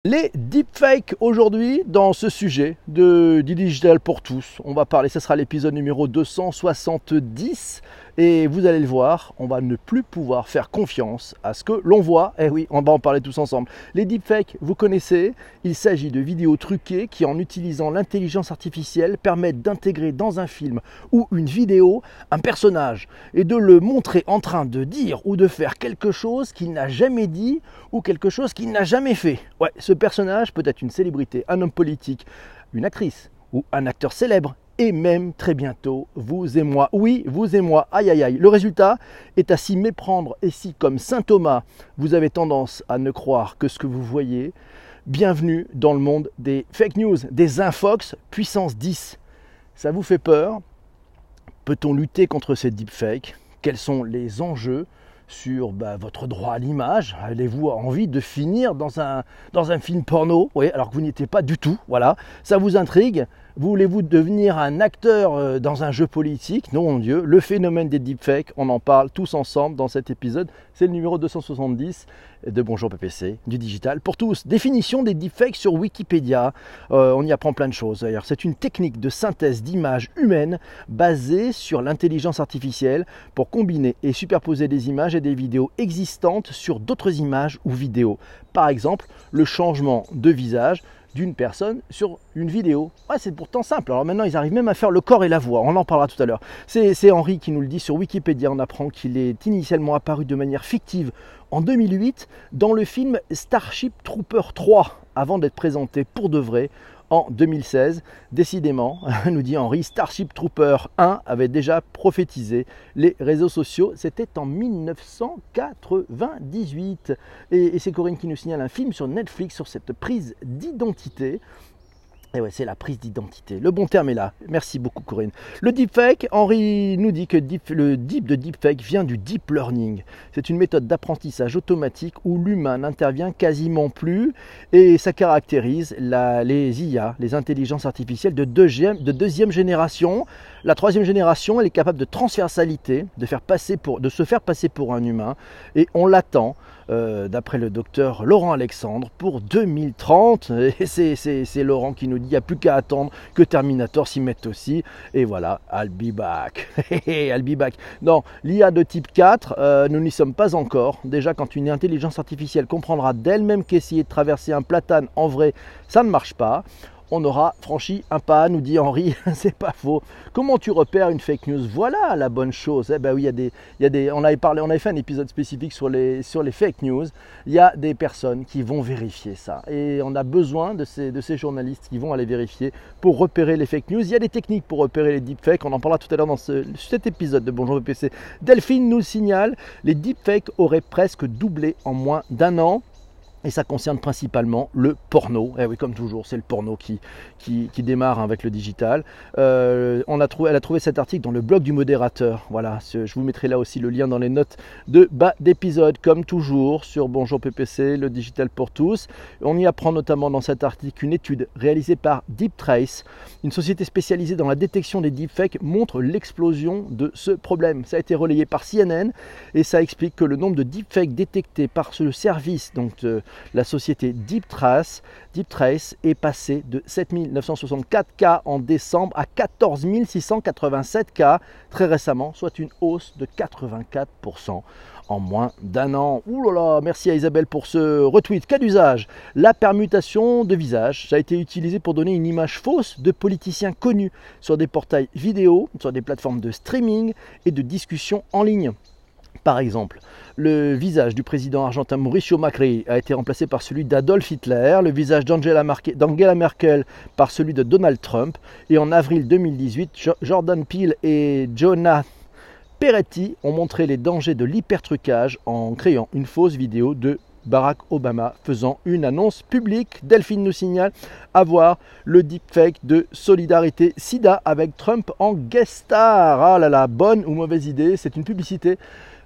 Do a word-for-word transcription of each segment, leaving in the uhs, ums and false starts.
Les deepfakes aujourd'hui dans ce sujet de, du digital pour tous. On va parler, ce sera l'épisode numéro deux cent soixante-dix et vous allez le voir, on va ne plus pouvoir faire confiance à ce que l'on voit. Eh oui, on va en parler tous ensemble. Les deepfakes, vous connaissez, il s'agit de vidéos truquées qui, en utilisant l'intelligence artificielle, permettent d'intégrer dans un film ou une vidéo un personnage et de le montrer en train de dire ou de faire quelque chose qu'il n'a jamais dit ou quelque chose qu'il n'a jamais fait. Ouais, ce personnage peut être une célébrité, un homme politique, une actrice ou un acteur célèbre et même très bientôt vous et moi. Oui, vous et moi, aïe aïe aïe. Le résultat est à s'y méprendre et si, comme saint Thomas, vous avez tendance à ne croire que ce que vous voyez, bienvenue dans le monde des fake news, des infox puissance dix. Ça vous fait peur? Peut-on lutter contre ces deepfakes? Quels sont les enjeux sur bah, votre droit à l'image? Avez-vous envie de finir dans un, dans un film porno? Oui, alors que vous n'y étiez pas du tout. Voilà, ça vous intrigue? Voulez-vous devenir un acteur dans un jeu politique? Non, mon Dieu, le phénomène des deepfakes, on en parle tous ensemble dans cet épisode. C'est le numéro deux cent soixante-dix de Bonjour P P C, du digital pour tous. Définition des deepfakes sur Wikipédia. Euh, on y apprend plein de choses. D'ailleurs, c'est une technique de synthèse d'images humaines basée sur l'intelligence artificielle pour combiner et superposer des images et des vidéos existantes sur d'autres images ou vidéos. Par exemple, le changement de visage d'une personne sur une vidéo. Ouais, c'est pourtant simple. Alors maintenant, ils arrivent même à faire le corps et la voix. On en parlera tout à l'heure. C'est, c'est Henri qui nous le dit sur Wikipédia. On apprend qu'il est initialement apparu de manière fictive en deux mille huit dans le film Starship Trooper trois avant d'être présenté pour de vrai en deux mille seize. Décidément, nous dit Henri, Starship Trooper un avait déjà prophétisé les réseaux sociaux. C'était en mille neuf cent quatre-vingt-dix-huit. Et, et c'est Corinne qui nous signale un film sur Netflix sur cette prise d'identité. Et ouais, c'est la prise d'identité. Le bon terme est là. Merci beaucoup, Corinne. Le deepfake, Henri nous dit que deep, le deep de deepfake vient du deep learning. C'est une méthode d'apprentissage automatique où l'humain n'intervient quasiment plus et ça caractérise la, les I A, les intelligences artificielles de deuxième, de deuxième génération. La troisième génération, elle est capable de transversalité, de, faire passer pour, de se faire passer pour un humain et on l'attend, euh, d'après le docteur Laurent Alexandre, pour deux mille trente. Et c'est, c'est, c'est Laurent qui nous dit il n'y a plus qu'à attendre que Terminator s'y mette aussi. Et voilà, I'll be back. I'll be back. Non, l'I A de type quatre, euh, nous n'y sommes pas encore. Déjà, quand une intelligence artificielle comprendra d'elle-même qu'essayer de traverser un platane en vrai, ça ne marche pas. On aura franchi un pas, nous dit Henri, c'est pas faux. Comment tu repères une fake news? Voilà la bonne chose. Eh ben oui, il y a des, il y a des, on avait parlé, on avait fait un épisode spécifique sur les, sur les fake news. Il y a des personnes qui vont vérifier ça. Et on a besoin de ces, de ces journalistes qui vont aller vérifier pour repérer les fake news. Il y a des techniques pour repérer les deepfakes. On en parlera tout à l'heure dans ce, cet épisode de Bonjour P P C. Delphine nous signale, les deepfakes auraient presque doublé en moins d'un an. Et ça concerne principalement le porno. Eh oui, comme toujours, c'est le porno qui, qui, qui démarre avec le digital. Euh, on a trouvé, elle a trouvé cet article dans le blog du modérateur. Voilà, je vous mettrai là aussi le lien dans les notes de bas d'épisode, comme toujours, sur Bonjour P P C, le digital pour tous. On y apprend notamment dans cet article une étude réalisée par DeepTrace, une société spécialisée dans la détection des deepfakes, montre l'explosion de ce problème. Ça a été relayé par C N N et ça explique que le nombre de deepfakes détectés par le service, donc euh, la société DeepTrace, DeepTrace est passée de sept mille neuf cent soixante-quatre cas en décembre à quatorze mille six cent quatre-vingt-sept cas très récemment, soit une hausse de quatre-vingt-quatre pour cent en moins d'un an. Ouh là là, merci à Isabelle pour ce retweet. Cas d'usage, la permutation de visage, ça a été utilisé pour donner une image fausse de politiciens connus sur des portails vidéo, sur des plateformes de streaming et de discussion en ligne. Par exemple, le visage du président argentin Mauricio Macri a été remplacé par celui d'Adolf Hitler, le visage d'Angela Merkel par celui de Donald Trump, et en avril deux mille dix-huit, Jordan Peele et Jonah Peretti ont montré les dangers de l'hypertrucage en créant une fausse vidéo de Barack Obama faisant une annonce publique. Delphine nous signale avoir le deepfake de Solidarité SIDA avec Trump en guest star. Ah là là, bonne ou mauvaise idée, c'est une publicité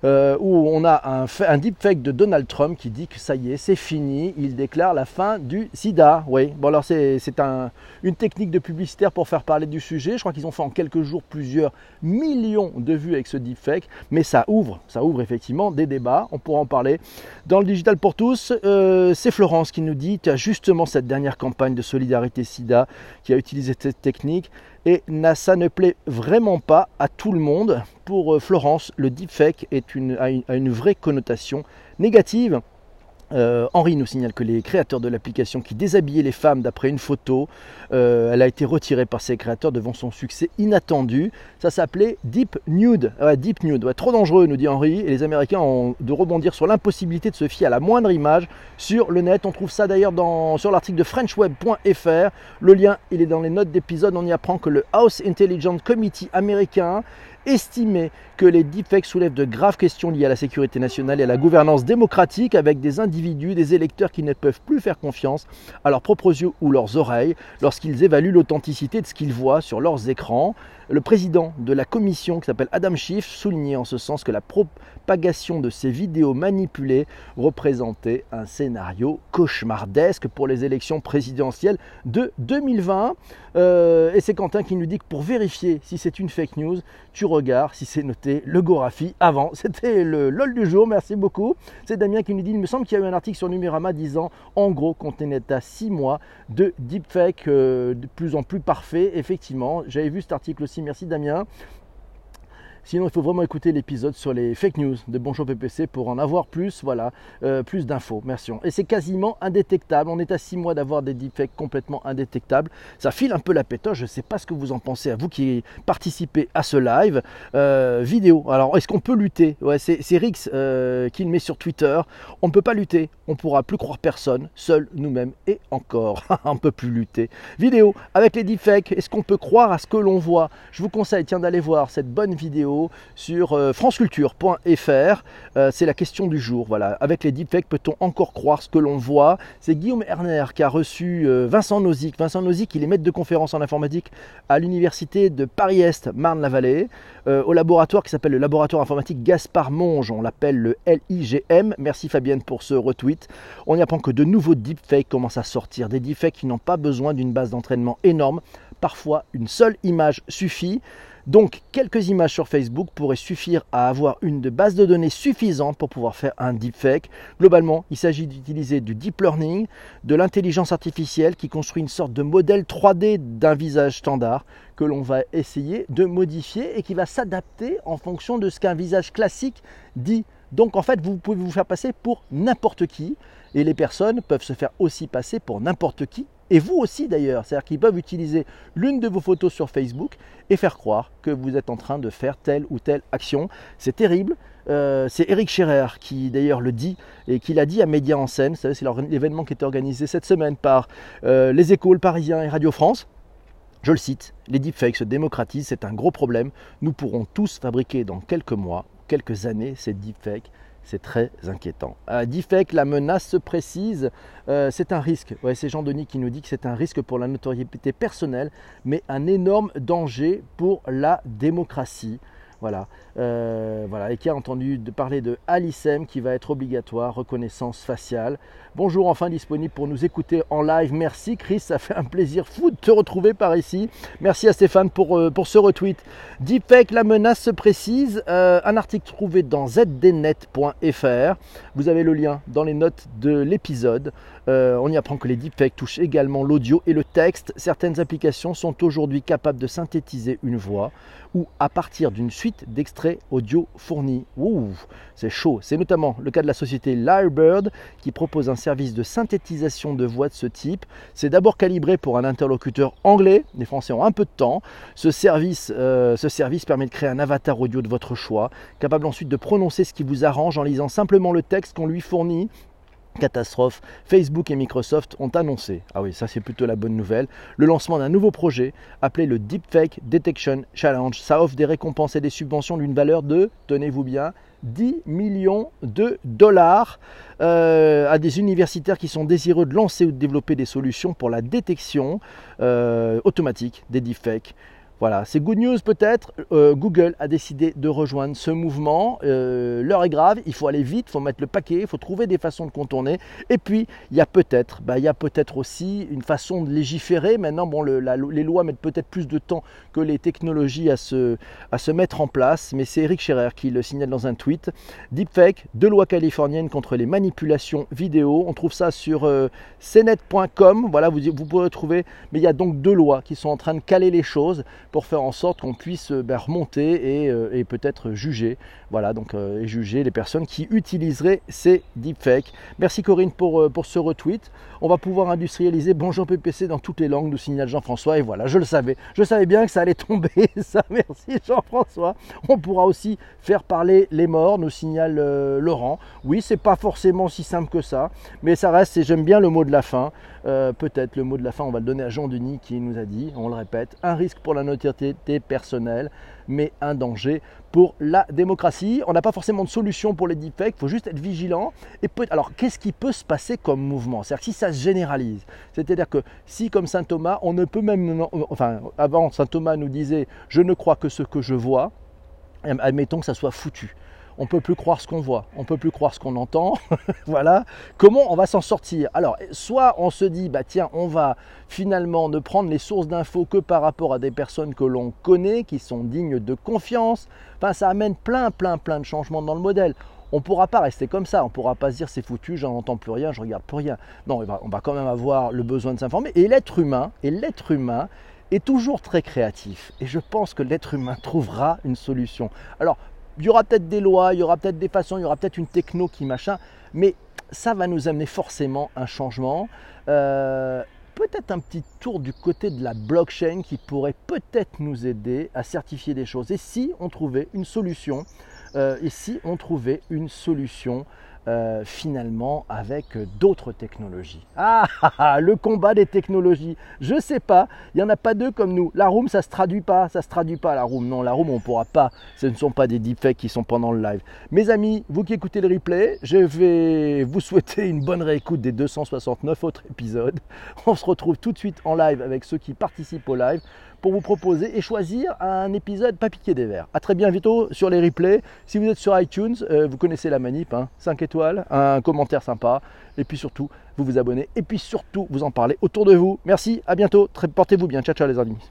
euh, où on a un, un deepfake de Donald Trump qui dit que ça y est, c'est fini, il déclare la fin du sida. Oui, bon alors c'est un, une technique de publicitaire pour faire parler du sujet. Je crois qu'ils ont fait en quelques jours plusieurs millions de vues avec ce deepfake, mais ça ouvre, ça ouvre effectivement des débats, on pourra en parler. Dans le Digital pour tous, euh, c'est Florence qui nous dit, tu as justement cette dernière campagne de solidarité sida qui a utilisé cette technique. Et ça ne plaît vraiment pas à tout le monde. Pour Florence, le deepfake est une, a, une, a une vraie connotation négative. Euh, Henri nous signale que les créateurs de l'application qui déshabillaient les femmes d'après une photo, euh, elle a été retirée par ses créateurs devant son succès inattendu. Ça s'appelait Deep Nude. Ouais, Deep Nude, ouais, trop dangereux, nous dit Henri. Et les Américains ont de rebondir sur l'impossibilité de se fier à la moindre image sur le net. On trouve ça d'ailleurs sur l'article de French Web point F R. Le lien, il est dans les notes d'épisode. On y apprend que le House Intelligence Committee américain estimait que les deepfakes soulèvent de graves questions liées à la sécurité nationale et à la gouvernance démocratique, avec des individus, des électeurs qui ne peuvent plus faire confiance à leurs propres yeux ou leurs oreilles lorsqu'ils évaluent l'authenticité de ce qu'ils voient sur leurs écrans. Le président de la commission, qui s'appelle Adam Schiff, soulignait en ce sens que la propagation de ces vidéos manipulées représentait un scénario cauchemardesque pour les élections présidentielles de deux mille vingt. Euh, et c'est Quentin qui nous dit que pour vérifier si c'est une fake news, tu regardes si c'est noté le Gorafi avant. C'était le LOL du jour, merci beaucoup. C'est Damien qui nous dit, il me semble qu'il y a eu un article sur Numérama disant en gros qu'on était à six mois de deepfake euh, de plus en plus parfait. Effectivement, j'avais vu cet article aussi. Merci Damien. Sinon, il faut vraiment écouter l'épisode sur les fake news de Bonjour P P C pour en avoir plus, voilà, euh, plus d'infos. Merci. Et c'est quasiment indétectable. On est à six mois d'avoir des deepfakes complètement indétectables. Ça file un peu la pétoche. Je ne sais pas ce que vous en pensez, à vous qui participez à ce live euh, vidéo. Alors, est-ce qu'on peut lutter? Ouais, c'est Rix euh, qui le met sur Twitter. On ne peut pas lutter. On ne pourra plus croire personne, seuls nous-mêmes et encore. On ne peut plus lutter. Vidéo avec les deepfakes. Est-ce qu'on peut croire à ce que l'on voit? Je vous conseille, tiens, d'aller voir cette bonne vidéo sur euh, franceculture point F R. Euh, c'est la question du jour. Voilà. Avec les deepfakes, peut-on encore croire ce que l'on voit? C'est Guillaume Erner qui a reçu euh, Vincent Nozick. Vincent Nozick, il est maître de conférence en informatique à l'université de Paris-Est, Marne-la-Vallée, euh, au laboratoire qui s'appelle le laboratoire informatique Gaspard Monge. On l'appelle le L I G M. Merci Fabienne pour ce retweet. On y apprend que de nouveaux deepfakes commencent à sortir. Des deepfakes qui n'ont pas besoin d'une base d'entraînement énorme. Parfois, une seule image suffit. Donc, quelques images sur Facebook pourraient suffire à avoir une de base de données suffisante pour pouvoir faire un deepfake. Globalement, il s'agit d'utiliser du deep learning, de l'intelligence artificielle qui construit une sorte de modèle trois D d'un visage standard que l'on va essayer de modifier et qui va s'adapter en fonction de ce qu'un visage classique dit. Donc, en fait, vous pouvez vous faire passer pour n'importe qui et les personnes peuvent se faire aussi passer pour n'importe qui. Et vous aussi d'ailleurs, c'est-à-dire qu'ils peuvent utiliser l'une de vos photos sur Facebook et faire croire que vous êtes en train de faire telle ou telle action. C'est terrible. Euh, c'est Éric Scherer qui d'ailleurs le dit et qui l'a dit à Média en scène. C'est l'événement qui était organisé cette semaine par euh, Les Échos, Le Parisien et Radio France. Je le cite, les deepfakes se démocratisent, c'est un gros problème. Nous pourrons tous fabriquer dans quelques mois, quelques années ces deepfakes. C'est très inquiétant. Euh, deepfake, la menace se précise, euh, c'est un risque. Ouais, c'est Jean-Denis qui nous dit que c'est un risque pour la notoriété personnelle, mais un énorme danger pour la démocratie. Voilà, euh, voilà, et qui a entendu de parler de Alicem qui va être obligatoire, reconnaissance faciale. Bonjour, enfin disponible pour nous écouter en live. Merci Chris, ça fait un plaisir fou de te retrouver par ici. Merci à Stéphane pour, euh, pour ce retweet. Deepfake, la menace se précise. Euh, un article trouvé dans z d net point f r. Vous avez le lien dans les notes de l'épisode. Euh, on y apprend que les deepfakes touchent également l'audio et le texte. Certaines applications sont aujourd'hui capables de synthétiser une voix ou à partir d'une suite d'extraits audio fournis. Ouh, c'est chaud. C'est notamment le cas de la société Lyrebird qui propose un service de synthétisation de voix de ce type. C'est d'abord calibré pour un interlocuteur anglais. Les Français ont un peu de temps. Ce service, euh, ce service permet de créer un avatar audio de votre choix, capable ensuite de prononcer ce qui vous arrange en lisant simplement le texte qu'on lui fournit. Catastrophe, Facebook et Microsoft ont annoncé, ah oui ça c'est plutôt la bonne nouvelle, le lancement d'un nouveau projet appelé le Deepfake Detection Challenge. Ça offre des récompenses et des subventions d'une valeur de, tenez-vous bien, dix millions de dollars euh, à des universitaires qui sont désireux de lancer ou de développer des solutions pour la détection euh, automatique des deepfakes. Voilà, c'est good news peut-être. Euh, Google a décidé de rejoindre ce mouvement. Euh, L'heure est grave, il faut aller vite, il faut mettre le paquet, il faut trouver des façons de contourner. Et puis, il y a peut-être, bah, il y a peut-être aussi une façon de légiférer. Maintenant, bon, le, la, les lois mettent peut-être plus de temps que les technologies à se, à se mettre en place. Mais c'est Eric Scherer qui le signale dans un tweet. Deepfake, deux lois californiennes contre les manipulations vidéo. On trouve ça sur euh, c net point com. Voilà, vous, vous pourrez trouver. Mais il y a donc deux lois qui sont en train de caler les choses pour faire en sorte qu'on puisse ben, remonter et, euh, et peut-être juger, voilà, donc euh, et juger les personnes qui utiliseraient ces deepfakes. Merci Corinne pour, euh, pour ce retweet. On va pouvoir industrialiser Bonjour P P C dans toutes les langues, nous signale Jean-François. Et voilà, je le savais, je savais bien que ça allait tomber. Ça, merci Jean-François. On pourra aussi faire parler les morts, nous signale euh, Laurent. Oui, c'est pas forcément si simple que ça, mais ça reste. Et j'aime bien le mot de la fin. Euh, peut-être le mot de la fin, on va le donner à Jean Denis qui nous a dit, on le répète, un risque pour la notoriété personnelle, mais un danger pour la démocratie. On n'a pas forcément de solution pour les deepfakes, il faut juste être vigilant. Et peut, alors, qu'est-ce qui peut se passer comme mouvement? C'est-à-dire si ça se généralise, c'est-à-dire que si comme saint Thomas, on ne peut même, enfin, avant saint Thomas nous disait, je ne crois que ce que je vois, admettons que ça soit foutu. On ne peut plus croire ce qu'on voit, on ne peut plus croire ce qu'on entend. Voilà. Comment on va s'en sortir? Alors, soit on se dit, bah tiens, on va finalement ne prendre les sources d'infos que par rapport à des personnes que l'on connaît, qui sont dignes de confiance. Enfin, ça amène plein, plein, plein de changements dans le modèle. On ne pourra pas rester comme ça, on ne pourra pas se dire c'est foutu, j'en entends plus rien, je regarde plus rien. Non, on va quand même avoir le besoin de s'informer. Et l'être humain, et l'être humain est toujours très créatif. Et je pense que l'être humain trouvera une solution. Alors, il y aura peut-être des lois, il y aura peut-être des façons, il y aura peut-être une techno qui machin, mais ça va nous amener forcément un changement. Euh, peut-être un petit tour du côté de la blockchain qui pourrait peut-être nous aider à certifier des choses. Et si on trouvait une solution, euh, et si on trouvait une solution Euh, finalement avec d'autres technologies. Ah, ah, ah, le combat des technologies. Je sais pas, il n'y en a pas deux comme nous. La room, ça se traduit pas, ça se traduit pas la room. Non, la room, on pourra pas. Ce ne sont pas des deepfakes qui sont pendant le live. Mes amis, vous qui écoutez le replay, je vais vous souhaiter une bonne réécoute des deux cent soixante-neuf autres épisodes. On se retrouve tout de suite en live avec ceux qui participent au live pour vous proposer et choisir un épisode pas piqué des verres. A très bientôt sur les replays. Si vous êtes sur iTunes, euh, vous connaissez la manip, hein, cinq étoiles, un commentaire sympa, et puis surtout, vous vous abonnez, et puis surtout, vous en parlez autour de vous. Merci, à bientôt, portez-vous bien. Ciao, ciao les amis.